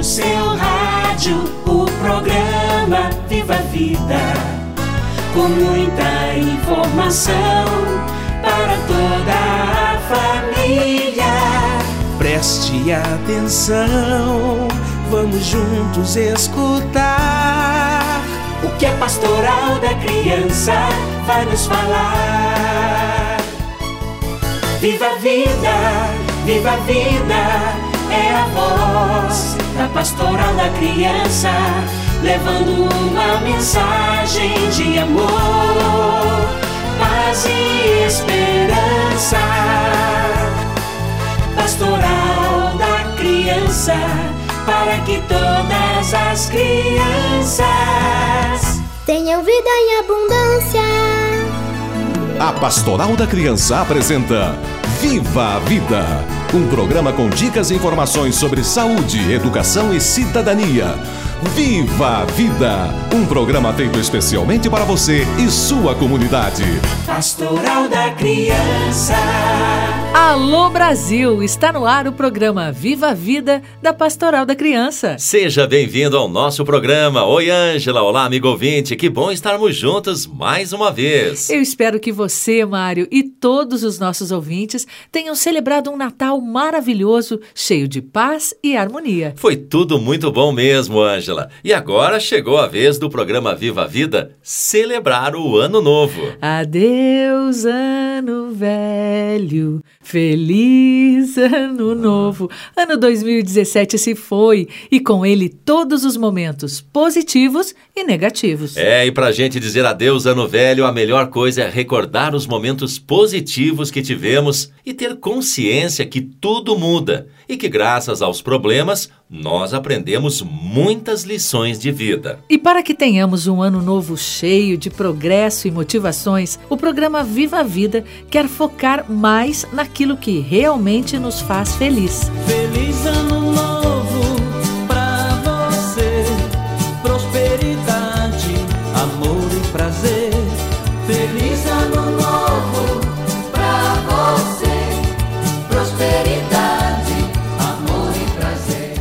no seu rádio o programa Viva a Vida, com muita informação para toda a família. Preste atenção, vamos juntos escutar o que a Pastoral da Criança vai nos falar. Viva a vida, viva a vida, é a voz da Pastoral da Criança, levando uma mensagem de amor, paz e esperança. Pastoral da Criança, para que todas as crianças tenham vida em abundância. A Pastoral da Criança apresenta Viva a Vida, um programa com dicas e informações sobre saúde, educação e cidadania. Viva a Vida, um programa feito especialmente para você e sua comunidade. Pastoral da Criança. Alô Brasil, está no ar o programa Viva a Vida da Pastoral da Criança. Seja bem-vindo ao nosso programa. Oi, Ângela, olá, amigo ouvinte, que bom estarmos juntos mais uma vez. Eu espero que você, Mário, e todos os nossos ouvintes tenham celebrado um Natal maravilhoso, cheio de paz e harmonia. Foi tudo muito bom mesmo, Ângela. E agora chegou a vez do programa Viva a Vida celebrar o Ano Novo. Adeus, ano velho, feliz ano novo. Ano 2017 se foi e com ele todos os momentos positivos e negativos. E pra gente dizer adeus, ano velho, a melhor coisa é recordar os momentos positivos que tivemos e ter consciência que tudo muda e que graças aos problemas nós aprendemos muitas lições de vida. E para que tenhamos um ano novo cheio de progresso e motivações, o programa Viva a Vida quer focar mais naquilo que realmente nos faz feliz. Feliz ano novo pra você, prosperidade, amor e prazer. Feliz ano novo pra você, prosperidade, amor e prazer.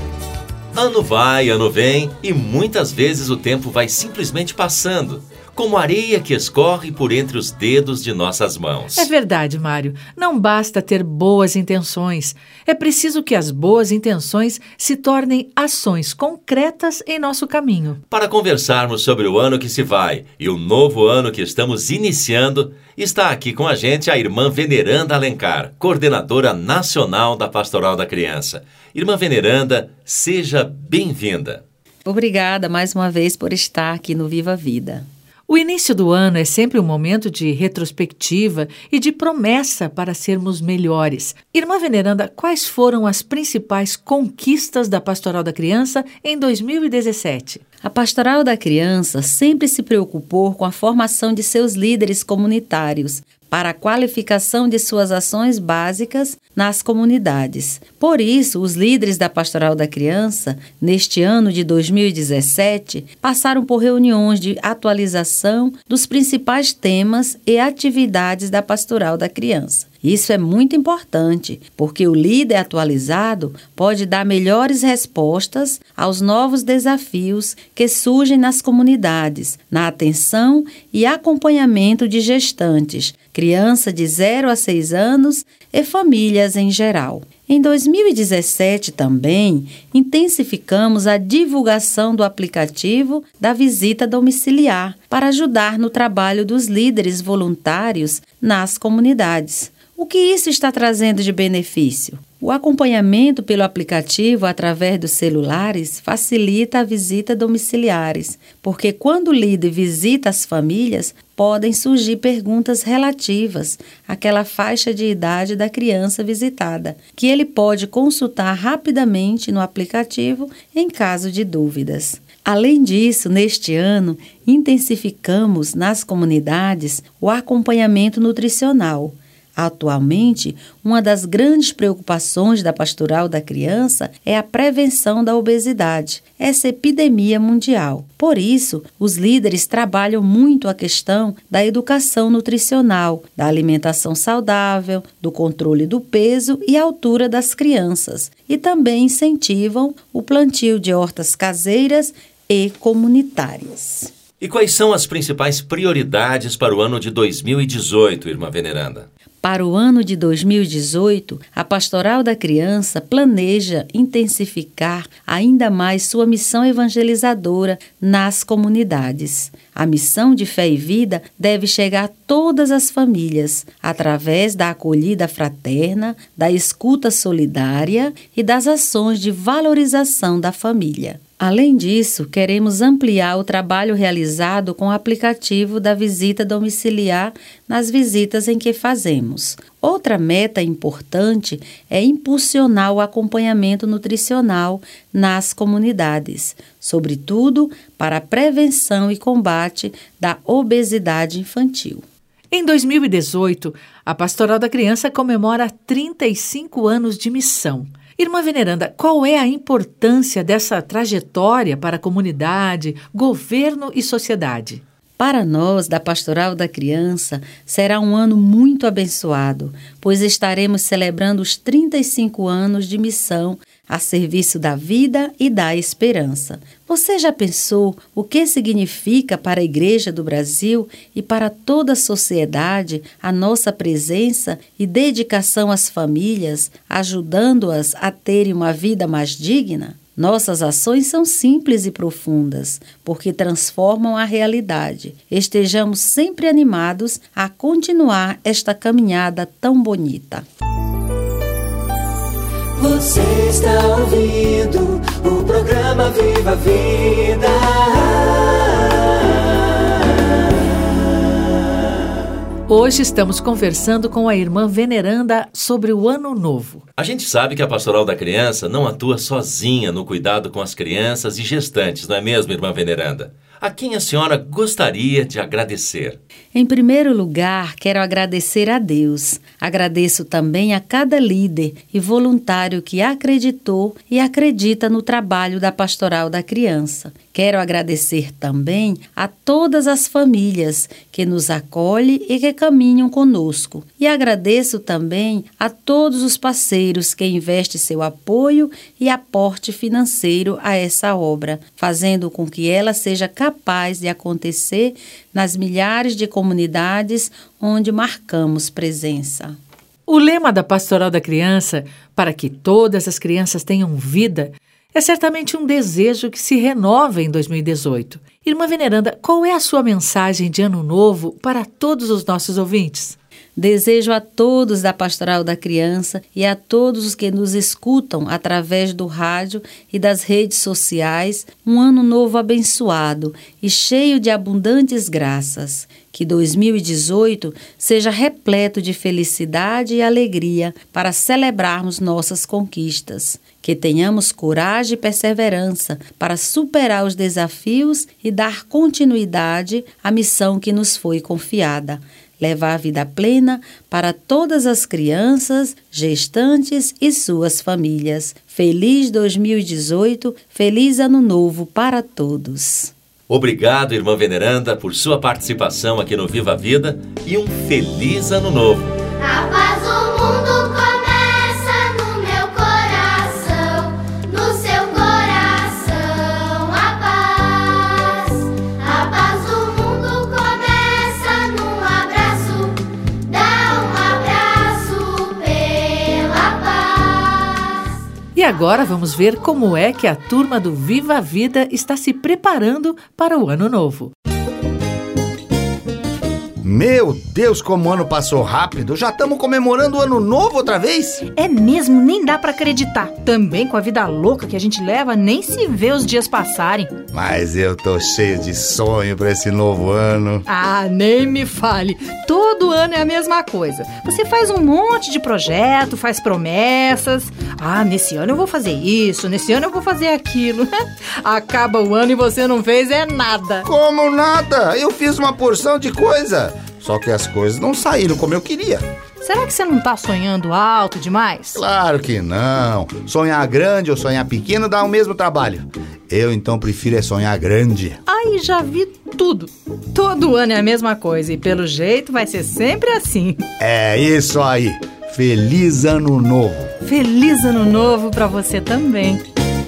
Ano vai, ano vem e muitas vezes o tempo vai simplesmente passando, como areia que escorre por entre os dedos de nossas mãos. É verdade, Mário. Não basta ter boas intenções. É preciso que as boas intenções se tornem ações concretas em nosso caminho. Para conversarmos sobre o ano que se vai e o novo ano que estamos iniciando, está aqui com a gente a irmã Veneranda Alencar, coordenadora nacional da Pastoral da Criança. Irmã Veneranda, seja bem-vinda. Obrigada mais uma vez por estar aqui no Viva a Vida. O início do ano é sempre um momento de retrospectiva e de promessa para sermos melhores. Irmã Veneranda, quais foram as principais conquistas da Pastoral da Criança em 2017? A Pastoral da Criança sempre se preocupou com a formação de seus líderes comunitários para a qualificação de suas ações básicas nas comunidades. Por isso, os líderes da Pastoral da Criança, neste ano de 2017, passaram por reuniões de atualização dos principais temas e atividades da Pastoral da Criança. Isso é muito importante, porque o líder atualizado pode dar melhores respostas aos novos desafios que surgem nas comunidades, na atenção e acompanhamento de gestantes, criança de 0 a 6 anos e famílias em geral. Em 2017 também, intensificamos a divulgação do aplicativo da visita domiciliar para ajudar no trabalho dos líderes voluntários nas comunidades. O que isso está trazendo de benefício? O acompanhamento pelo aplicativo através dos celulares facilita a visita domiciliares, porque quando o líder visita as famílias, podem surgir perguntas relativas àquela faixa de idade da criança visitada, que ele pode consultar rapidamente no aplicativo em caso de dúvidas. Além disso, neste ano, intensificamos nas comunidades o acompanhamento nutricional. Atualmente, uma das grandes preocupações da Pastoral da Criança é a prevenção da obesidade, essa epidemia mundial. Por isso, os líderes trabalham muito a questão da educação nutricional, da alimentação saudável, do controle do peso e altura das crianças, e também incentivam o plantio de hortas caseiras e comunitárias. E quais são as principais prioridades para o ano de 2018, irmã Veneranda? Para o ano de 2018, a Pastoral da Criança planeja intensificar ainda mais sua missão evangelizadora nas comunidades. A missão de Fé e Vida deve chegar a todas as famílias, através da acolhida fraterna, da escuta solidária e das ações de valorização da família. Além disso, queremos ampliar o trabalho realizado com o aplicativo da visita domiciliar nas visitas em que fazemos. Outra meta importante é impulsionar o acompanhamento nutricional nas comunidades, sobretudo para a prevenção e combate da obesidade infantil. Em 2018, a Pastoral da Criança comemora 35 anos de missão. Irmã Veneranda, qual é a importância dessa trajetória para a comunidade, governo e sociedade? Para nós, da Pastoral da Criança, será um ano muito abençoado, pois estaremos celebrando os 35 anos de missão a serviço da vida e da esperança. Você já pensou o que significa para a Igreja do Brasil e para toda a sociedade a nossa presença e dedicação às famílias, ajudando-as a terem uma vida mais digna? Nossas ações são simples e profundas, porque transformam a realidade. Estejamos sempre animados a continuar esta caminhada tão bonita. Você está ouvindo o programa Viva a Vida. Hoje estamos conversando com a irmã Veneranda sobre o Ano Novo. A gente sabe que a Pastoral da Criança não atua sozinha no cuidado com as crianças e gestantes, não é mesmo, irmã Veneranda? A quem a senhora gostaria de agradecer? Em primeiro lugar, quero agradecer a Deus. Agradeço também a cada líder e voluntário que acreditou e acredita no trabalho da Pastoral da Criança. Quero agradecer também a todas as famílias que nos acolhem e que caminham conosco. E agradeço também a todos os parceiros que investem seu apoio e aporte financeiro a essa obra, fazendo com que ela seja capaz de acontecer nas milhares de comunidades onde marcamos presença. O lema da Pastoral da Criança, para que todas as crianças tenham vida, é certamente um desejo que se renova em 2018. Irmã Veneranda, qual é a sua mensagem de Ano Novo para todos os nossos ouvintes? Desejo a todos da Pastoral da Criança e a todos os que nos escutam através do rádio e das redes sociais um ano novo abençoado e cheio de abundantes graças. Que 2018 seja repleto de felicidade e alegria para celebrarmos nossas conquistas. Que tenhamos coragem e perseverança para superar os desafios e dar continuidade à missão que nos foi confiada. Levar a vida plena para todas as crianças, gestantes e suas famílias. Feliz 2018, feliz Ano Novo para todos. Obrigado, irmã Veneranda, por sua participação aqui no Viva a Vida e um feliz Ano Novo. A paz do mundo começa no meu coração, no seu coração, a paz do mundo começa num abraço, dá um abraço pela paz. E agora vamos ver como é que a turma do Viva a Vida está se preparando para o Ano Novo. Meu Deus, como o ano passou rápido. Já estamos comemorando o Ano Novo outra vez? É mesmo, nem dá pra acreditar. Também com a vida louca que a gente leva, nem se vê os dias passarem. Mas eu tô cheio de sonho pra esse novo ano. Ah, nem me fale. Todo ano é a mesma coisa. Você faz um monte de projeto, faz promessas. Ah, nesse ano eu vou fazer isso, nesse ano eu vou fazer aquilo. Acaba o ano e você não fez nada. Como nada? Eu fiz uma porção de coisa. Só que as coisas não saíram como eu queria. será que você não tá sonhando alto demais? Claro que não. Sonhar grande ou sonhar pequeno dá o mesmo trabalho. Eu então prefiro é sonhar grande. Aí já vi tudo. Todo ano é a mesma coisa e pelo jeito vai ser sempre assim. É isso aí. Feliz Ano Novo. Feliz Ano Novo pra você também.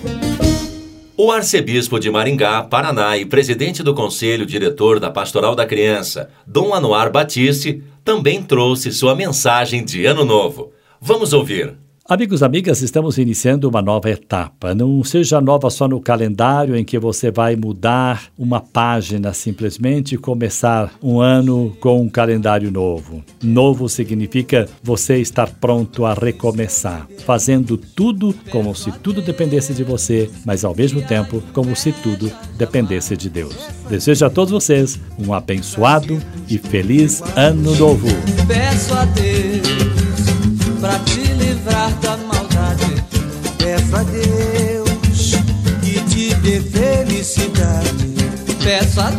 O arcebispo de Maringá, Paraná e presidente do Conselho Diretor da Pastoral da Criança, Dom Anuar Batiste, também trouxe sua mensagem de Ano Novo. Vamos ouvir. Amigos, amigas, estamos iniciando uma nova etapa. Não seja nova só no calendário em que você vai mudar uma página simplesmente e começar um ano com um calendário novo. Novo significa você estar pronto a recomeçar, fazendo tudo como se tudo dependesse de você, mas ao mesmo tempo como se tudo dependesse de Deus. Desejo a todos vocês um abençoado e feliz Ano Novo. Peço a Deus pra te livrar da maldade. Peço a Deus que te dê felicidade. Peço a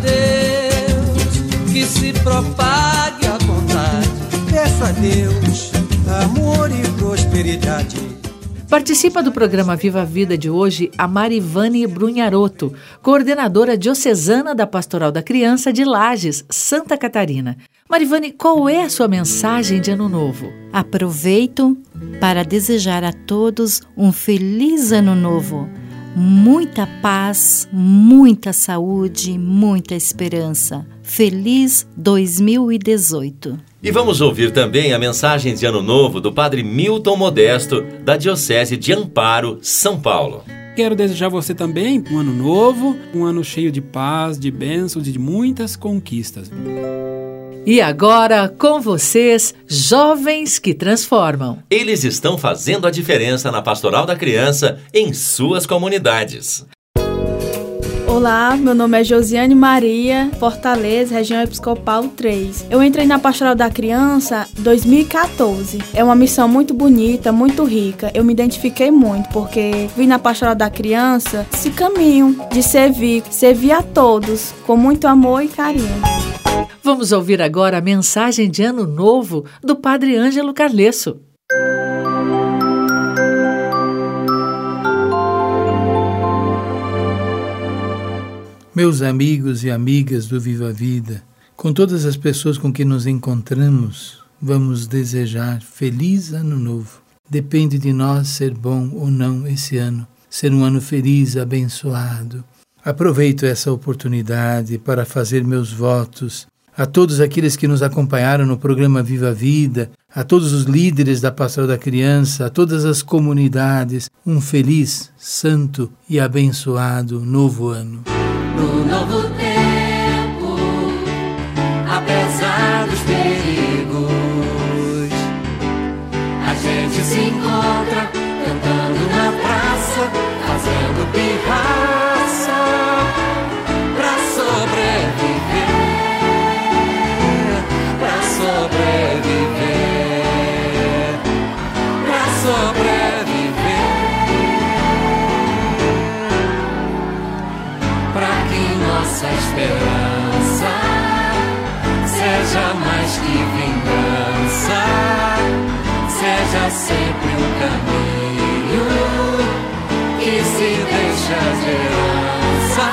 Deus que se propague a bondade. Peço a Deus amor e prosperidade. Participa do programa Viva a Vida de hoje a Marivane Brunharoto, coordenadora diocesana da Pastoral da Criança de Lages, Santa Catarina. Marivane, qual é a sua mensagem de Ano Novo? Aproveito para desejar a todos um feliz Ano Novo. Muita paz, muita saúde, muita esperança. Feliz 2018. E vamos ouvir também a mensagem de Ano Novo do Padre Milton Modesto, da Diocese de Amparo, São Paulo. Quero desejar a você também um ano novo, um ano cheio de paz, de bênçãos e de muitas conquistas. E agora, com vocês, Jovens que Transformam. Eles estão fazendo a diferença na Pastoral da Criança em suas comunidades. Olá, meu nome é Josiane Maria, Fortaleza, região episcopal 3. Eu entrei na Pastoral da Criança em 2014. É uma missão muito bonita, muito rica. Eu me identifiquei muito porque vi na Pastoral da Criança esse caminho de servir a todos com muito amor e carinho. Vamos ouvir agora a mensagem de Ano Novo do Padre Ângelo Carlesso. Meus amigos e amigas do Viva a Vida, com todas as pessoas com que nos encontramos, vamos desejar feliz Ano Novo. Depende de nós ser bom ou não esse ano, ser um ano feliz, abençoado. Aproveito essa oportunidade para fazer meus votos a todos aqueles que nos acompanharam no programa Viva a Vida, a todos os líderes da Pastoral da Criança, a todas as comunidades, um feliz, santo e abençoado novo ano. No novo tempo, apesar dos perigos, a gente se encontra cantando na praça, fazendo pirraça pra sobreviver, pra sobreviver, pra sobreviver. Nossa esperança seja mais que vingança, seja sempre um caminho que se deixa de herança.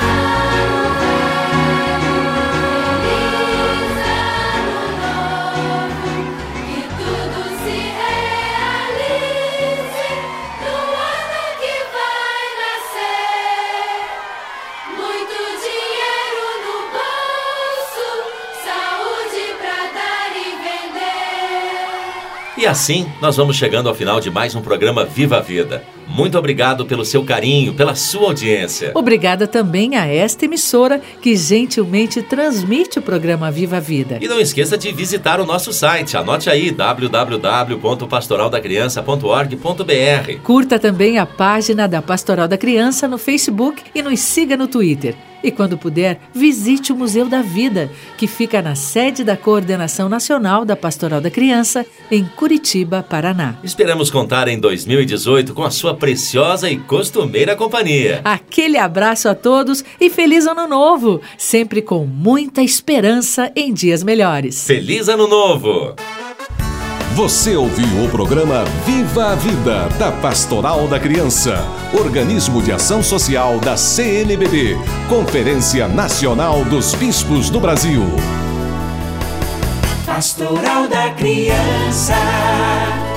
E assim, nós vamos chegando ao final de mais um programa Viva a Vida. Muito obrigado pelo seu carinho, pela sua audiência. Obrigada também a esta emissora que gentilmente transmite o programa Viva a Vida. E não esqueça de visitar o nosso site. Anote aí, www.pastoraldacriança.org.br. Curta também a página da Pastoral da Criança no Facebook e nos siga no Twitter. E quando puder, visite o Museu da Vida, que fica na sede da Coordenação Nacional da Pastoral da Criança, em Curitiba, Paraná. Esperamos contar em 2018 com a sua preciosa e costumeira companhia. Aquele abraço a todos e feliz Ano Novo, sempre com muita esperança em dias melhores. Feliz Ano Novo! Você ouviu o programa Viva a Vida, da Pastoral da Criança, organismo de ação social da CNBB, Conferência Nacional dos Bispos do Brasil. Pastoral da Criança.